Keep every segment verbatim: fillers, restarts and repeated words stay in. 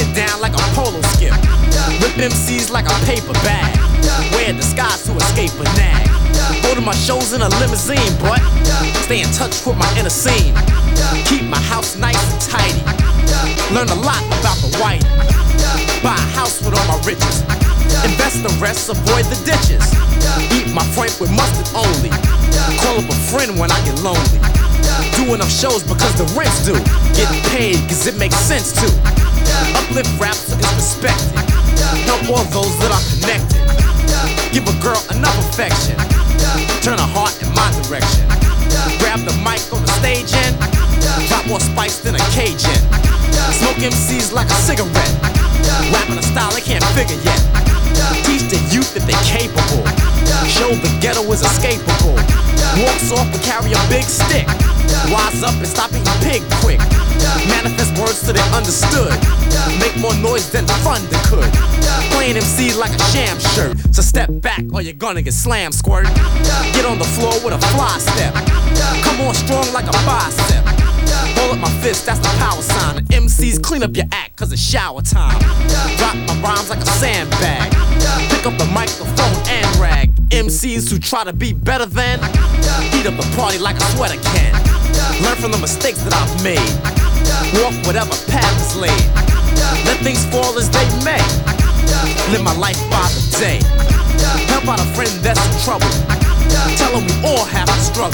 you down like a polo skip. Whip M Cs like a paper bag. Wear a disguise to escape a nag. Go to my shows in a limousine, but stay in touch with my inner scene. Keep my house nice and tidy. Learn a lot about the white. Buy a house with all my riches. Invest the rest, avoid the ditches. Eat my Frank with mustard only. Call up a friend when I get lonely. Do enough shows because the rent's due. Get paid cause it makes sense too. Uplift rap so it's respected. Help all those that are connected. Give a girl enough affection. Turn her heart in my direction. Grab the mic on the stage and drop more spice than a Cajun. Smoke M Cs like a cigarette. Rapping a style they can't figure yet. Teach the youth that they're capable. Show the ghetto is escapable. Walks off and carry a big stick. Wise up and stop eating pig quick. Manifest words so they're understood. Make more noise than thunder could. Playing M C like a sham shirt. So step back or you're gonna get slam squirt. Get on the floor with a fly step. Come on strong like a bicep. Hold up my fist, that's the power sign. And M Cs clean up your act cause it's shower time. Drop my rhymes like a sandbag. Pick up the microphone and rag. M Cs who try to be better than heat up the party like a sweater can. Learn from the mistakes that I've made. Walk whatever path is laid. Let things fall as they may. Live my life by the day. Help out a friend that's in trouble. Tell him we all have to struggle.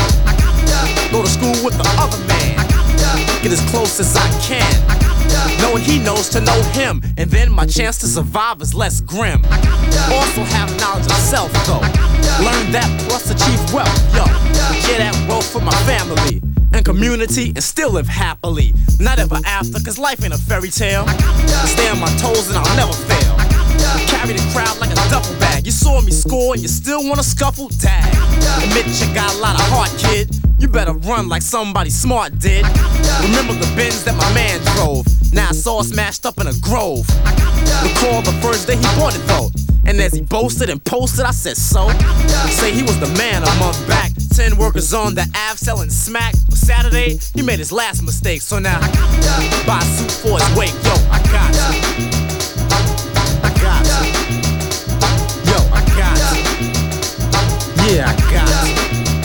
Go to school with the other man. Get as close as I can. Knowing he knows to know him. And then my chance to survive is less grim. Also have knowledge of self though. Learn that plus achieve wealth, yo. Share that wealth for my family and community and still live happily. Not ever after, cause life ain't a fairy tale. Stay on my toes and I'll never fail. Carry the crowd like a duffel bag. You saw me score and you still wanna scuffle? Tag. Admit you got a lot of heart, kid. You better run like somebody smart did. Remember the Benz that my man drove. Now it's all smashed up in a grove. Recall the first day he bought it though. And as he boasted and posted, I said so. Say he was the man a month back. Ten workers on the Ave selling smack. But Saturday, he made his last mistake. So now, buy a suit for his wake. Yo, I got it. I got it. Yo, I got it. Yeah, I got it.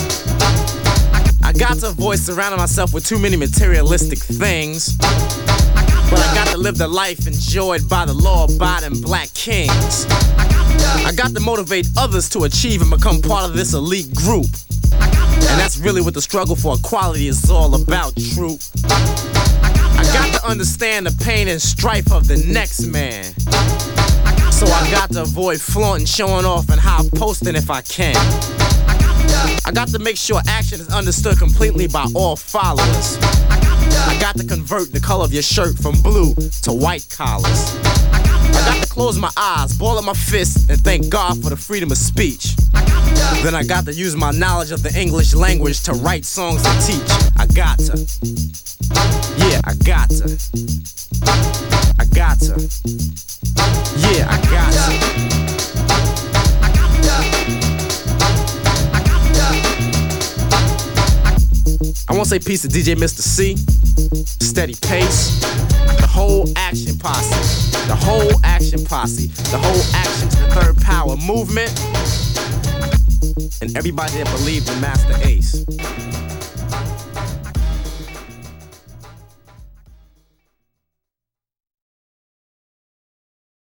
I got to avoid surrounding myself with too many materialistic things. But I got to live the life enjoyed by the law-abiding black kings. I got to motivate others to achieve and become part of this elite group. And that's really what the struggle for equality is all about, true. I got to understand the pain and strife of the next man. So I got to avoid flaunting, showing off, and high posting if I can. I got to make sure action is understood completely by all followers. I got to convert the color of your shirt from blue to white collars. I got to close my eyes, ball up my fists, and thank God for the freedom of speech. Then I got to use my knowledge of the English language to write songs and teach. I got to. Yeah, I got to. I got to. Yeah, I got to. I wanna say peace to D J Mister C, Steady Pace, the whole Action Posse, the whole Action Posse, the whole Action to the Third Power movement, and everybody that believed in Master Ace.